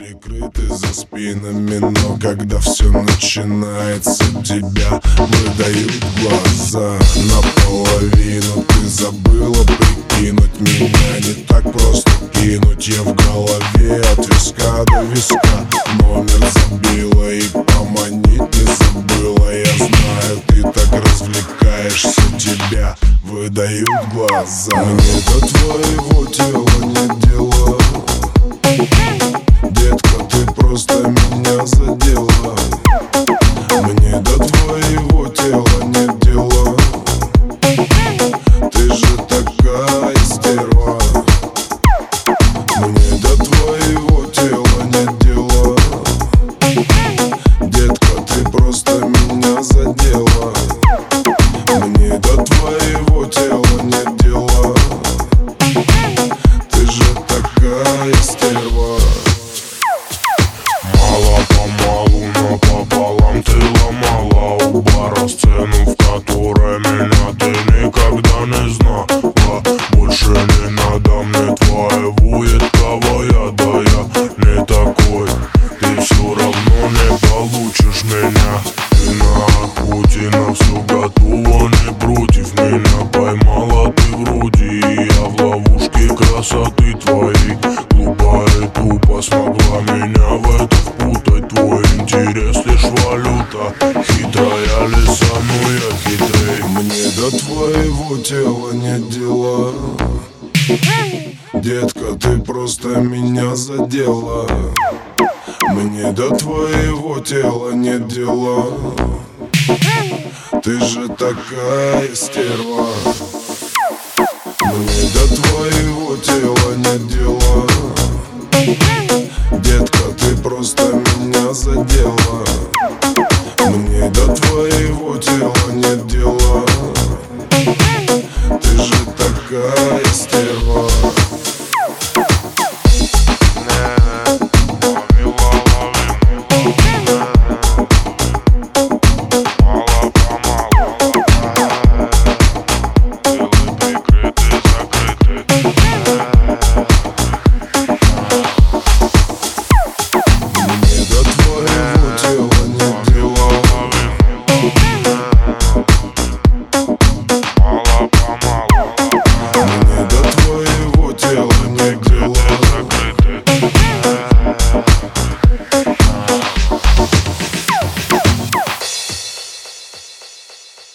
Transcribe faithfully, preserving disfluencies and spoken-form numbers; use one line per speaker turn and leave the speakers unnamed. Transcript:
Прикрыты за спинами, но когда все начинается, тебя выдают глаза наполовину. Ты забыла прикинуть меня, не так просто кинуть. Я в голове от виска до виска, номер забила и поманить не забыла. Я знаю, ты так развлекаешься, тебя выдают глаза. Мне до твоего тела не дела, детка, ты просто меня задела. Мне до твоего тела нет дела, ты же такая стерва. Мне до твоего тела нет дела, детка, ты просто меня задела. Мне до твоего тела нет дела, ты же такая стерва.
Мало-помалу, но пополам ты ломала у бара сцену, в которой меня ты никогда не знала. Больше не надо мне твоего едкого яда, я не такой, ты все равно не получишь меня. Ты на охоте на все готова, не против меня. Поймала ты вроде, и я в ловушке красоты твоей. Глупо и тупо смогла меня в это впутать. Твой интерес лишь валюта, хитрая лиса, но я хитрей.
Мне до твоего тела нет дела, детка, ты просто меня задела. Мне до твоего тела нет дела, ты же такая стерва. Мне до твоего